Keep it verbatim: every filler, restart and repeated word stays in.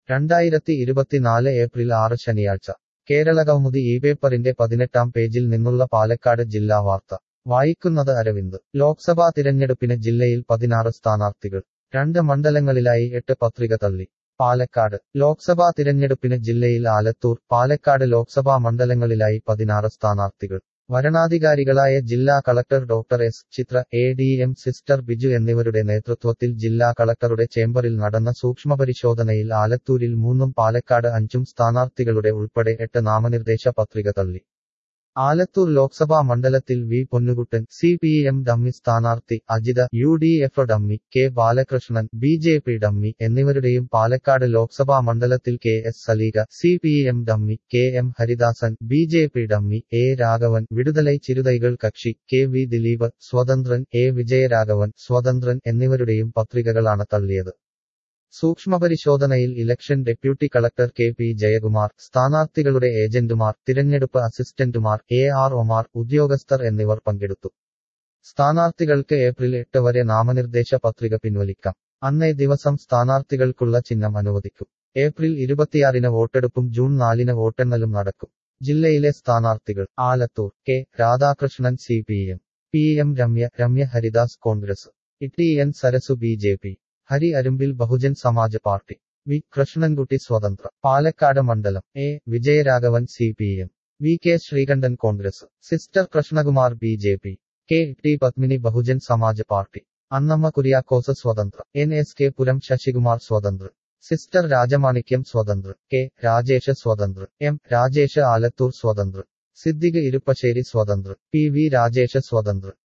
രണ്ടായിരത്തി ഇരുപത്തിനാല് ഏപ്രിൽ ആറ് ശനിയാഴ്ച കേരളകൗമുദി ഈ പേപ്പറിന്റെ പതിനെട്ടാം പേജിൽ നിന്നുള്ള പാലക്കാട് ജില്ലാ വാർത്ത വായിക്കുന്നത് അരവിന്ദ്. ലോക്സഭാ തിരഞ്ഞെടുപ്പിന് ജില്ലയിൽ പതിനാറ് സ്ഥാനാർത്ഥികൾ. രണ്ട് മണ്ഡലങ്ങളിലായി എട്ട് പത്രിക തള്ളി. പാലക്കാട് ലോക്സഭാ തിരഞ്ഞെടുപ്പിന് ജില്ലയിൽ ആലത്തൂർ, പാലക്കാട് ലോക്സഭാ മണ്ഡലങ്ങളിലായി പതിനാറ് സ്ഥാനാർത്ഥികൾ. വരണാധികാരികളായ ജില്ലാ collector doctor S Chitra, A D M സിസ്റ്റർ ബിജു എന്നിവരുടെ നേതൃത്വത്തിൽ ജില്ലാ കളക്ടറുടെ ചേംബറിൽ നടന്ന സൂക്ഷ്മപരിശോധനയിൽ ആലത്തൂരിൽ മൂന്നും പാലക്കാട് അഞ്ചും സ്ഥാനാർത്ഥികളുടെ ഉൾപ്പെടെ എട്ട് നാമനിർദ്ദേശ പത്രിക തള്ളി. ആലത്തൂർ ലോക്സഭാ മണ്ഡലത്തിൽ V Ponnukuttan C P M dummy സ്ഥാനാർത്ഥി, Ajitha U D F dummy, K Balakrishnan B J P dummy എന്നിവരുടെയും പാലക്കാട് ലോക്സഭാ മണ്ഡലത്തിൽ K S Saleeka C P M dummy, K M Haridasan B J P dummy, A Raghavan Viduthalai Chiruthaigal Katchi, K V Dileep സ്വതന്ത്രൻ, എ വിജയരാഘവൻ സ്വതന്ത്രൻ എന്നിവരുടെയും പത്രികകളാണ് തള്ളിയത്. സൂക്ഷ്മപരിശോധനയിൽ election deputy collector K P Jayakumar, സ്ഥാനാർത്ഥികളുടെ ഏജന്റുമാർ, തിരഞ്ഞെടുപ്പ് അസിസ്റ്റന്റുമാർ, എ ആർ ഒമാർ, ഉദ്യോഗസ്ഥർ എന്നിവർ പങ്കെടുത്തു. സ്ഥാനാർത്ഥികൾക്ക് ഏപ്രിൽ എട്ട് വരെ നാമനിർദ്ദേശ പത്രിക പിൻവലിക്കാം. അന്നേ ദിവസം സ്ഥാനാർത്ഥികൾക്കുള്ള ചിഹ്നം അനുവദിക്കും. ഏപ്രിൽ ഇരുപത്തിയാറിന് വോട്ടെടുപ്പും ജൂൺ നാലിന് വോട്ടെണ്ണലും നടക്കും. ജില്ലയിലെ സ്ഥാനാർത്ഥികൾ: Alathur K Radhakrishnan C P M, P M Ramya Ramya Haridas Congress, T N Sarasu B J P, Hari Arumbil Bahujan Samaj party, V Krishnankutty സ്വതന്ത്ര. പാലക്കാട് മണ്ഡലം: A Vijayaraghavan C P M, V K Sreekandan Congress, സിസ്റ്റർ Krishnakumar B J P, K T Padmini Bahujan Samaj party, Annamma Kuriakose സ്വതന്ത്ര, N S K Puram Sasikumar സ്വതന്ത്ര, സിസ്റ്റർ രാജമാണിക്യം സ്വതന്ത്ര, കെ രാജേഷ് സ്വതന്ത്ര, എം രാജേഷ് ആലത്തൂർ സ്വതന്ത്ര, സിദ്ദിഖ് ഇരുപ്പശ്ശേരി സ്വതന്ത്ര, പി വി രാജേഷ് സ്വതന്ത്ര.